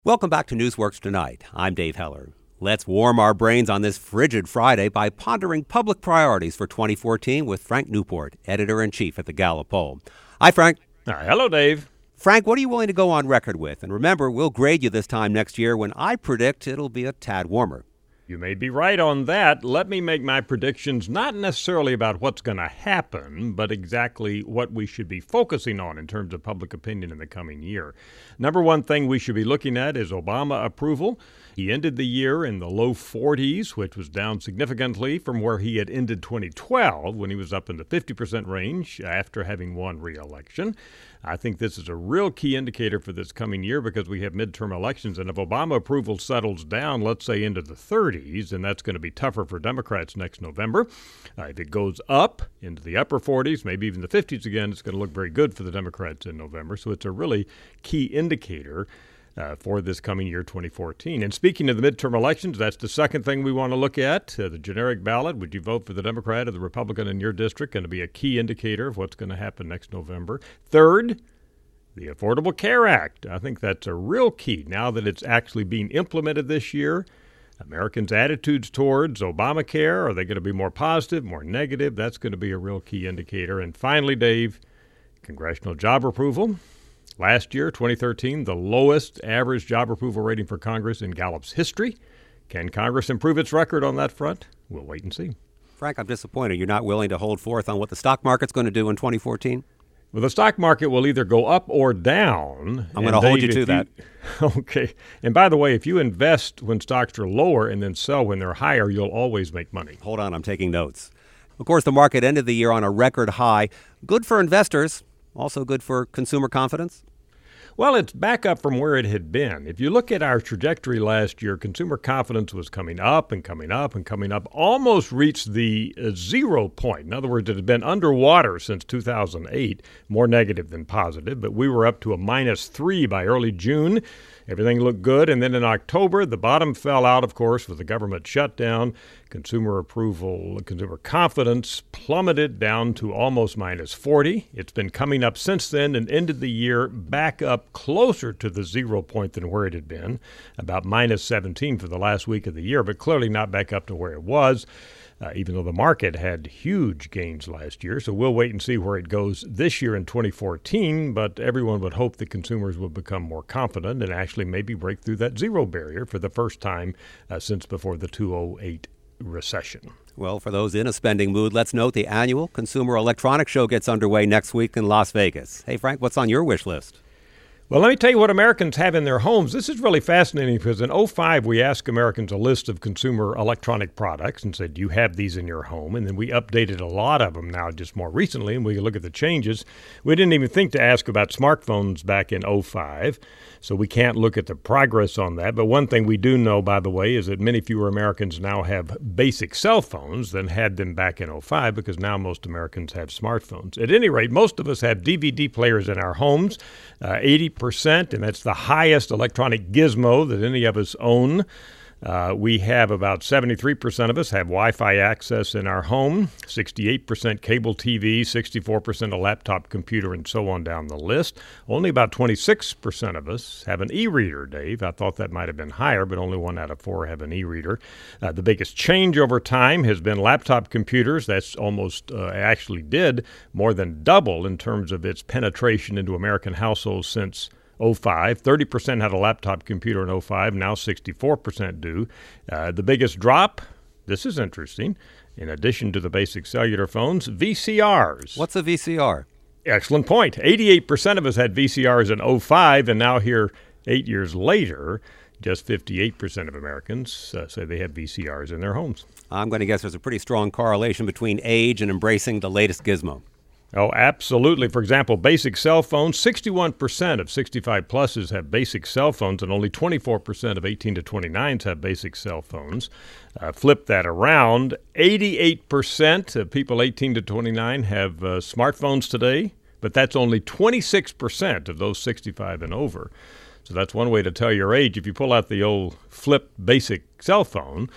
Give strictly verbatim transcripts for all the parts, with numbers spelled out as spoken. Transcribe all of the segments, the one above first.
Welcome back to Newsworks Tonight. I'm Dave Heller. Let's warm our brains on this frigid Friday by pondering public priorities for twenty fourteen with Frank Newport, editor-in-chief at the Gallup Poll. Hi, Frank. Hi, hello, Dave. Frank, what are you willing to go on record with? And remember, we'll grade you this time next year when I predict it'll be a tad warmer. You may be right on that. Let me make my predictions not necessarily about what's going to happen, but exactly what we should be focusing on in terms of public opinion in the coming year. Number one thing we should be looking at is Obama approval. He ended the year in the low forties, which was down significantly from where he had ended twenty twelve when he was up in the fifty percent range after having won re-election. I think this is a real key indicator for this coming year because we have midterm elections. And if Obama approval settles down, let's say into the thirties, then that's going to be tougher for Democrats next November. Uh, if it goes up into the upper forties, maybe even the fifties again, it's going to look very good for the Democrats in November. So it's a really key indicator Uh, for this coming year, twenty fourteen. And speaking of the midterm elections, that's the second thing we want to look at. Uh, the generic ballot, would you vote for the Democrat or the Republican in your district, going to be a key indicator of what's going to happen next November. Third, the Affordable Care Act. I think that's a real key now that it's actually being implemented this year. Americans' attitudes towards Obamacare, are they going to be more positive, more negative? That's going to be a real key indicator. And finally, Dave, congressional job approval. Last year, twenty thirteen, the lowest average job approval rating for Congress in Gallup's history. Can Congress improve its record on that front? We'll wait and see. Frank, I'm disappointed you're not willing to hold forth on what the stock market's going to do in twenty fourteen. Well, the stock market will either go up or down. I'm going to hold you to that. You, okay. And by the way, if you invest when stocks are lower and then sell when they're higher, you'll always make money. Hold on, I'm taking notes. Of course, the market ended the year on a record high. Good for investors. Also good for consumer confidence? Well, it's back up from where it had been. If you look at our trajectory last year, consumer confidence was coming up and coming up and coming up, almost reached the uh, zero point. In other words, it had been underwater since two thousand eight, more negative than positive, but we were up to a minus three by early June. Everything looked good, and then in October, the bottom fell out, of course, with the government shutdown. Consumer approval, consumer confidence plummeted down to almost minus forty. It's been coming up since then and ended the year back up closer to the zero point than where it had been, about minus seventeen for the last week of the year, but clearly not back up to where it was. Uh, even though the market had huge gains last year. So we'll wait and see where it goes this year in twenty fourteen, but everyone would hope that consumers will become more confident and actually maybe break through that zero barrier for the first time uh, since before the two thousand eight recession. Well, for those in a spending mood, let's note the annual Consumer Electronics Show gets underway next week in Las Vegas. Hey, Frank, what's on your wish list? Well, let me tell you what Americans have in their homes. This is really fascinating because in oh five, we asked Americans a list of consumer electronic products and said, do you have these in your home? And then we updated a lot of them now just more recently, and we look at the changes. We didn't even think to ask about smartphones back in oh five, so we can't look at the progress on that. But one thing we do know, by the way, is that many fewer Americans now have basic cell phones than had them back in oh five because now most Americans have smartphones. At any rate, most of us have D V D players in our homes, uh, eighty percent, and that's the highest electronic gizmo that any of us own. Uh, we have about seventy-three percent of us have Wi-Fi access in our home, sixty-eight percent cable T V, sixty-four percent a laptop computer, and so on down the list. Only about twenty-six percent of us have an e-reader, Dave. I thought that might have been higher, but only one out of four have an e-reader. Uh, the biggest change over time has been laptop computers. That's almost uh, actually did more than double in terms of its penetration into American households since oh five. thirty percent had a laptop computer in oh five. Now sixty-four percent do. Uh, the biggest drop, this is interesting, in addition to the basic cellular phones, V C Rs. What's a V C R? Excellent point. eighty-eight percent of us had V C Rs in oh five, and now here, eight years later, just fifty-eight percent of Americans uh, say they have V C Rs in their homes. I'm going to guess there's a pretty strong correlation between age and embracing the latest gizmo. Oh, absolutely. For example, basic cell phones, sixty-one percent of sixty-five pluses have basic cell phones, and only twenty-four percent of eighteen to twenty-nines have basic cell phones. Uh, flip that around, eighty-eight percent of people eighteen to twenty-nine have uh, smartphones today, but that's only twenty-six percent of those sixty-five and over. So that's one way to tell your age. If you pull out the old flip basic cell phone,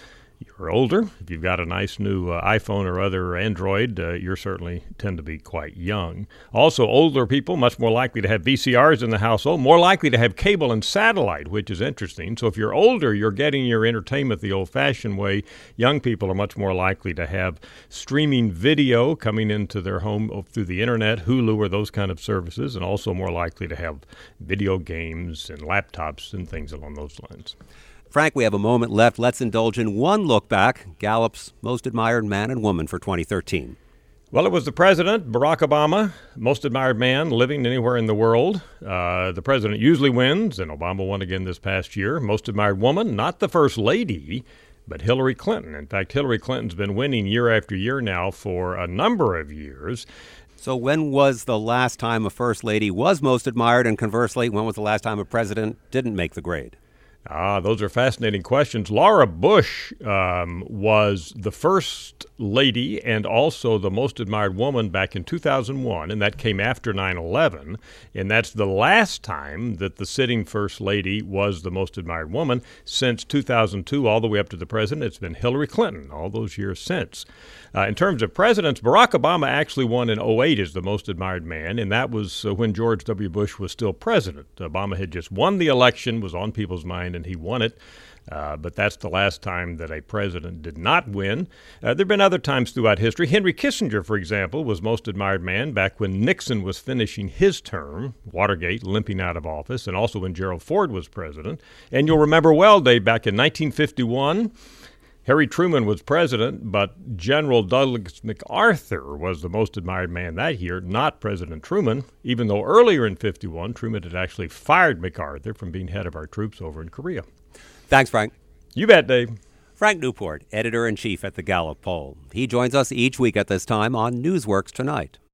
you're older, if you've got a nice new uh, iPhone or other Android, uh, you're certainly tend to be quite young. Also, older people much more likely to have V C Rs in the household, more likely to have cable and satellite, which is interesting. So if you're older, you're getting your entertainment the old-fashioned way. Young people are much more likely to have streaming video coming into their home through the internet, Hulu or those kind of services, and also more likely to have video games and laptops and things along those lines. Frank, we have a moment left. Let's indulge in one look back. Gallup's most admired man and woman for twenty thirteen. Well, it was the president, Barack Obama, most admired man living anywhere in the world. Uh, the president usually wins, and Obama won again this past year. Most admired woman, not the first lady, but Hillary Clinton. In fact, Hillary Clinton's been winning year after year now for a number of years. So when was the last time a first lady was most admired, and conversely, when was the last time a president didn't make the grade? Ah, those are fascinating questions. Laura Bush um, was the first lady and also the most admired woman back in two thousand one, and that came after nine eleven. And that's the last time that the sitting first lady was the most admired woman. Since two thousand two all the way up to the president, it's been Hillary Clinton all those years since. Uh, in terms of presidents, Barack Obama actually won in oh eight as the most admired man, and that was uh, when George W. Bush was still president. Obama had just won the election, was on people's mind, and he won it. Uh, but that's the last time that a president did not win. Uh, there have been other times throughout history. Henry Kissinger, for example, was most admired man back when Nixon was finishing his term, Watergate limping out of office, and also when Gerald Ford was president. And you'll remember well, Dave, back in nineteen fifty-one, Harry Truman was president, but General Douglas MacArthur was the most admired man that year, not President Truman, even though earlier in fifty-one, Truman had actually fired MacArthur from being head of our troops over in Korea. Thanks, Frank. You bet, Dave. Frank Newport, editor-in-chief at the Gallup Poll. He joins us each week at this time on Newsworks Tonight.